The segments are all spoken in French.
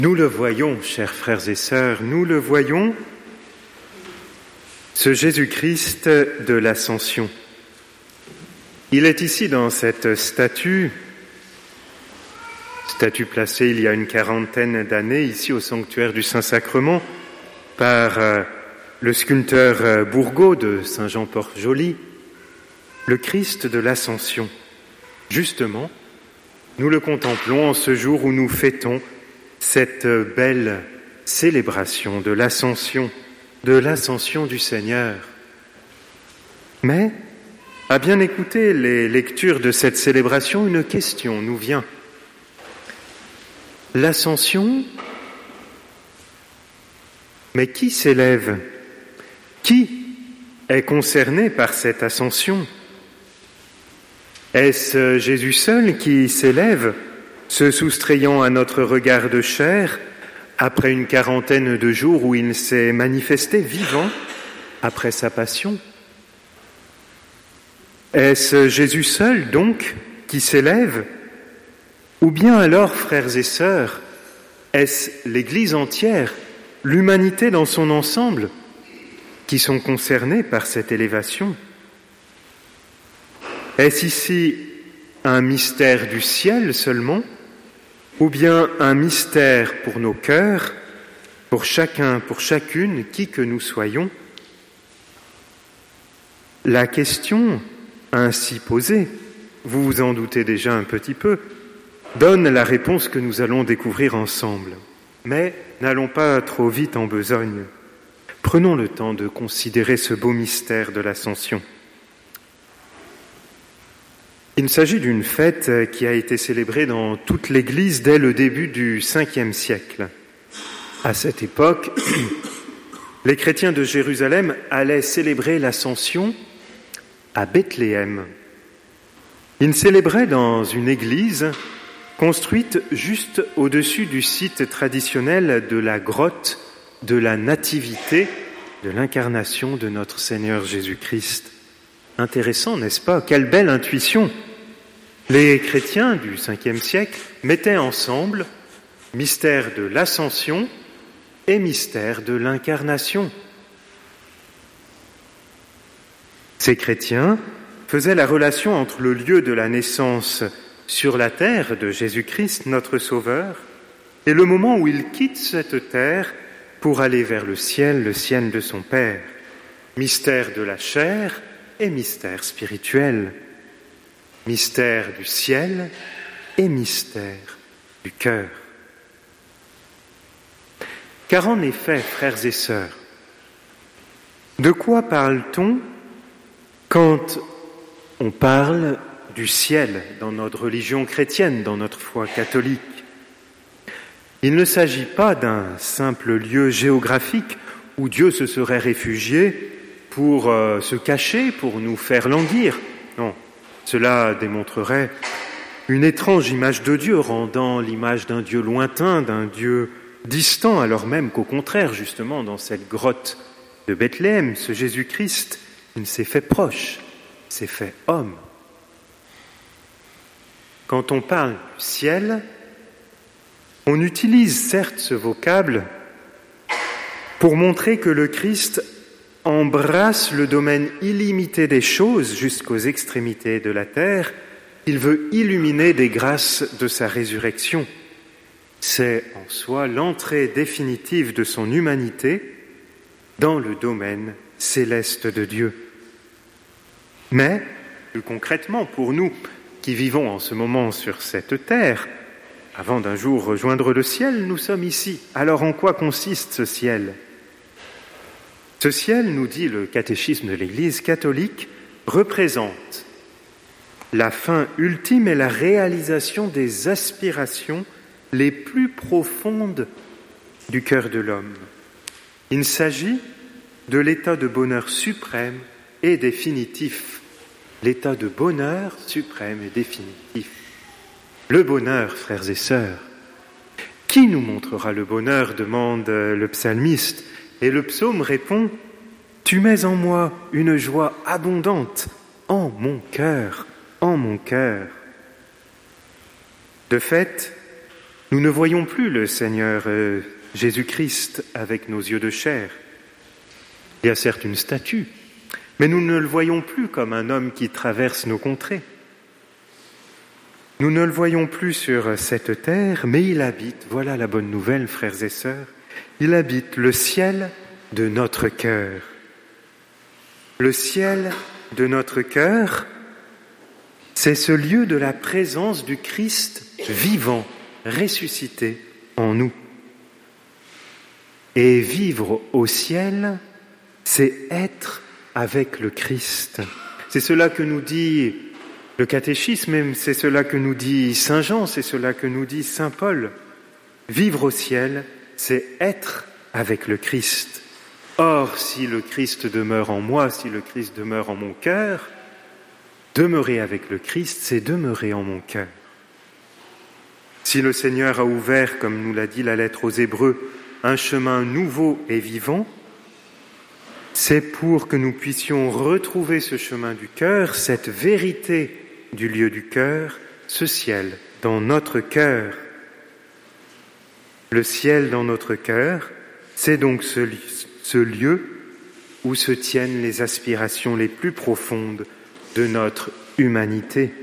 Nous le voyons, chers frères et sœurs, nous le voyons, ce Jésus-Christ de l'Ascension. Il est ici dans cette statue placée il y a une quarantaine d'années, ici au sanctuaire du Saint-Sacrement, par le sculpteur Bourgault de Saint-Jean-Port-Joli, le Christ de l'Ascension. Justement, nous le contemplons en ce jour où nous fêtons cette belle célébration de l'Ascension du Seigneur. Mais, à bien écouter les lectures de cette célébration, une question nous vient. L'Ascension, mais qui s'élève? Qui est concerné par cette ascension? Est-ce Jésus seul qui s'élève, se soustrayant à notre regard de chair, après une quarantaine de jours où il s'est manifesté vivant après sa passion? Est-ce Jésus seul, donc, qui s'élève? Ou bien alors, frères et sœurs, est-ce l'Église entière, l'humanité dans son ensemble, qui sont concernés par cette élévation? Est-ce ici un mystère du ciel seulement, ou bien un mystère pour nos cœurs, pour chacun, pour chacune, qui que nous soyons? La question ainsi posée, vous vous en doutez déjà un petit peu, donne la réponse que nous allons découvrir ensemble. Mais n'allons pas trop vite en besogne. Prenons le temps de considérer ce beau mystère de l'Ascension. Il s'agit d'une fête qui a été célébrée dans toute l'Église dès le début du Ve siècle. À cette époque, les chrétiens de Jérusalem allaient célébrer l'Ascension à Bethléem. Ils célébraient dans une église construite juste au-dessus du site traditionnel de la grotte de la Nativité, de l'incarnation de notre Seigneur Jésus-Christ. Intéressant, n'est-ce pas? Quelle belle intuition! Les chrétiens du Ve siècle mettaient ensemble mystère de l'Ascension et mystère de l'Incarnation. Ces chrétiens faisaient la relation entre le lieu de la naissance sur la terre de Jésus-Christ, notre Sauveur, et le moment où il quitte cette terre pour aller vers le ciel de son Père. Mystère de la chair et mystère spirituel. Mystère du ciel et mystère du cœur. Car en effet, frères et sœurs, de quoi parle-t-on quand on parle du ciel dans notre religion chrétienne, dans notre foi catholique? Il ne s'agit pas d'un simple lieu géographique où Dieu se serait réfugié pour se cacher, pour nous faire languir. Non, cela démontrerait une étrange image de Dieu, rendant l'image d'un Dieu lointain, d'un Dieu distant, alors même qu'au contraire, justement, dans cette grotte de Bethléem, ce Jésus-Christ, il s'est fait proche, s'est fait homme. Quand on parle du ciel, on utilise certes ce vocable pour montrer que le Christ embrasse le domaine illimité des choses jusqu'aux extrémités de la terre. Il veut illuminer des grâces de sa résurrection. C'est en soi l'entrée définitive de son humanité dans le domaine céleste de Dieu. Mais, plus concrètement, pour nous qui vivons en ce moment sur cette terre, avant d'un jour rejoindre le ciel, nous sommes ici. Alors en quoi consiste ce ciel ? Ce ciel, nous dit le catéchisme de l'Église catholique, représente la fin ultime et la réalisation des aspirations les plus profondes du cœur de l'homme. Il s'agit de l'état de bonheur suprême et définitif. L'état de bonheur suprême et définitif. Le bonheur, frères et sœurs. Qui nous montrera le bonheur ? Demande le psalmiste. Et le psaume répond « Tu mets en moi une joie abondante, en mon cœur, en mon cœur. » De fait, Nous ne voyons plus le Seigneur Jésus-Christ avec nos yeux de chair. Il y a certes une statue, mais nous ne le voyons plus comme un homme qui traverse nos contrées. Nous ne le voyons plus sur cette terre, mais il habite, voilà la bonne nouvelle, frères et sœurs, il habite le ciel de notre cœur. Le ciel de notre cœur, c'est ce lieu de la présence du Christ vivant, ressuscité en nous. Et vivre au ciel, c'est être avec le Christ. C'est cela que nous dit le catéchisme, même c'est cela que nous dit Saint Jean, c'est cela que nous dit Saint Paul. Vivre au ciel, c'est être avec le Christ. Or, si le Christ demeure en moi, si le Christ demeure en mon cœur, demeurer avec le Christ, c'est demeurer en mon cœur. Si le Seigneur a ouvert, comme nous l'a dit la lettre aux Hébreux, un chemin nouveau et vivant, c'est pour que nous puissions retrouver ce chemin du cœur, cette vérité du lieu du cœur, ce ciel dans notre cœur. Le ciel dans notre cœur, c'est donc ce lieu où se tiennent les aspirations les plus profondes de notre humanité.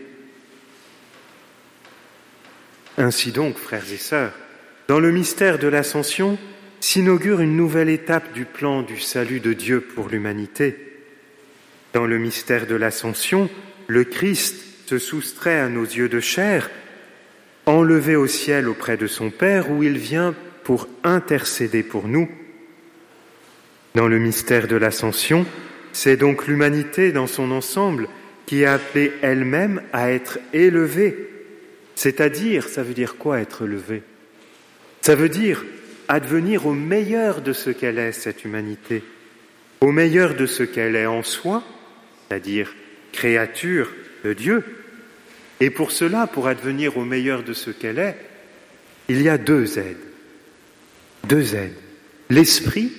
Ainsi donc, frères et sœurs, dans le mystère de l'Ascension s'inaugure une nouvelle étape du plan du salut de Dieu pour l'humanité. Dans le mystère de l'Ascension, le Christ se soustrait à nos yeux de chair, enlevé au ciel auprès de son Père, où il vient pour intercéder pour nous. Dans le mystère de l'Ascension, c'est donc l'humanité dans son ensemble qui est appelée elle-même à être élevée. C'est-à-dire, ça veut dire quoi être élevé ? Ça veut dire advenir au meilleur de ce qu'elle est, cette humanité, au meilleur de ce qu'elle est en soi, c'est-à-dire créature de Dieu. Et pour cela, pour advenir au meilleur de ce qu'elle est, il y a deux aides. Deux aides. L'Esprit,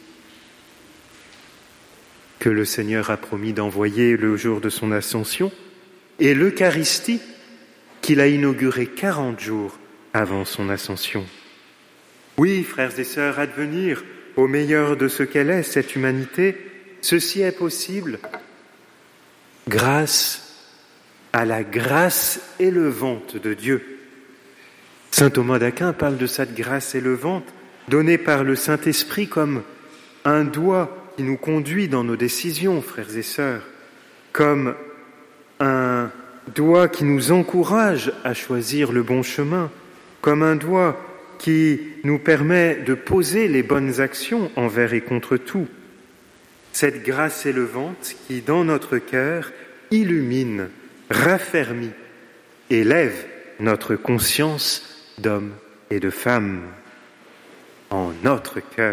que le Seigneur a promis d'envoyer le jour de son ascension, et l'Eucharistie, qu'il a inaugurée 40 jours avant son ascension. Oui, frères et sœurs, advenir au meilleur de ce qu'elle est, cette humanité, ceci est possible grâce à la grâce élevante de Dieu. Saint Thomas d'Aquin parle de cette grâce élevante donnée par le Saint-Esprit comme un doigt qui nous conduit dans nos décisions, frères et sœurs, comme un doigt qui nous encourage à choisir le bon chemin, comme un doigt qui nous permet de poser les bonnes actions envers et contre tout. Cette grâce élevante qui, dans notre cœur, illumine, raffermit, élève notre conscience d'homme et de femme en notre cœur.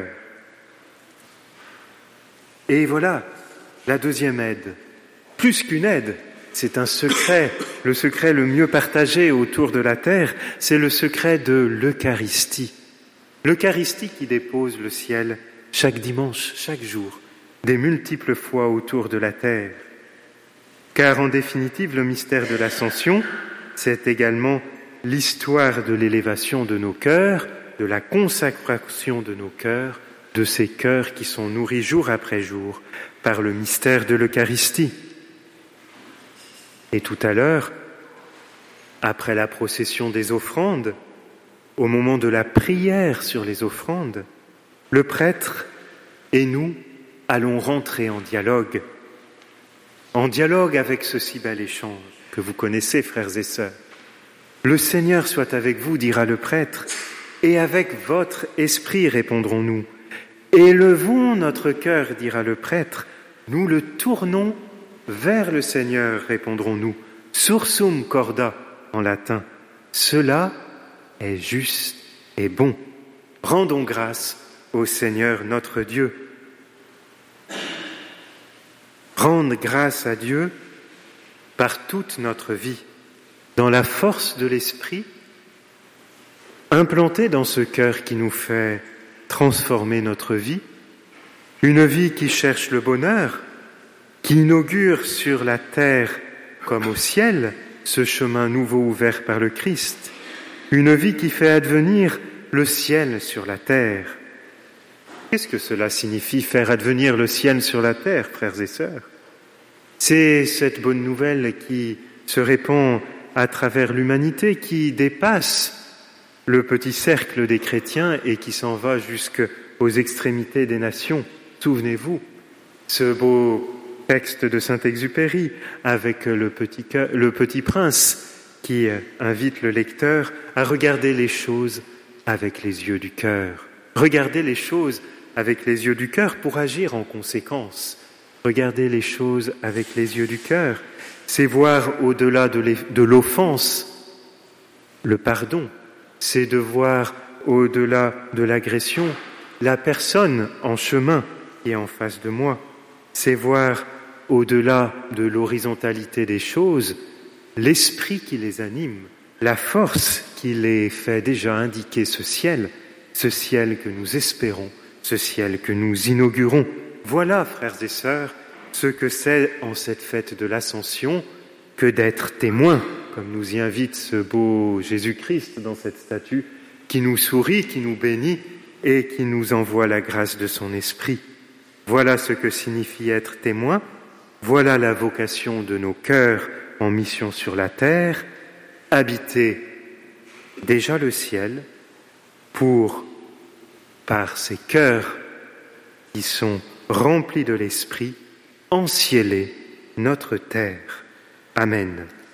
Et voilà la deuxième aide. Plus qu'une aide, c'est un secret, le secret le mieux partagé autour de la terre, c'est le secret de l'Eucharistie. L'Eucharistie qui dépose le ciel chaque dimanche, chaque jour, des multiples fois autour de la terre. Car en définitive, le mystère de l'Ascension, c'est également l'histoire de l'élévation de nos cœurs, de la consacration de nos cœurs, de ces cœurs qui sont nourris jour après jour par le mystère de l'Eucharistie. Et tout à l'heure, après la procession des offrandes, au moment de la prière sur les offrandes, le prêtre et nous allons rentrer en dialogue avec ce si bel échange que vous connaissez, frères et sœurs. Le Seigneur soit avec vous, dira le prêtre, et avec votre esprit, répondrons-nous. Élevons notre cœur, dira le prêtre, nous le tournons vers le Seigneur, répondrons-nous. Sursum corda, en latin. Cela est juste et bon. Rendons grâce au Seigneur notre Dieu. Rendre grâce à Dieu par toute notre vie, dans la force de l'Esprit, implanté dans ce cœur qui nous fait transformer notre vie, une vie qui cherche le bonheur, qui inaugure sur la terre comme au ciel ce chemin nouveau ouvert par le Christ, une vie qui fait advenir le ciel sur la terre. Qu'est-ce que cela signifie, faire advenir le ciel sur la terre, frères et sœurs? C'est cette bonne nouvelle qui se répand à travers l'humanité, qui dépasse le petit cercle des chrétiens et qui s'en va jusqu'aux extrémités des nations. Souvenez-vous, ce beau texte de Saint-Exupéry avec le petit prince qui invite le lecteur à regarder les choses avec les yeux du cœur. Regarder les choses avec les yeux du cœur pour agir en conséquence. Regarder les choses avec les yeux du cœur, c'est voir au-delà de l'offense le pardon, c'est de voir au-delà de l'agression la personne en chemin qui est en face de moi, c'est voir au-delà de l'horizontalité des choses l'esprit qui les anime, la force qui les fait déjà indiquer ce ciel que nous espérons, ce ciel que nous inaugurons. Voilà, frères et sœurs, ce que c'est en cette fête de l'Ascension que d'être témoins, comme nous y invite ce beau Jésus-Christ dans cette statue, qui nous sourit, qui nous bénit et qui nous envoie la grâce de son esprit. Voilà ce que signifie être témoin, voilà la vocation de nos cœurs en mission sur la terre, habiter déjà le ciel pour, par ces cœurs qui sont remplis de l'esprit, encieler notre terre. Amen.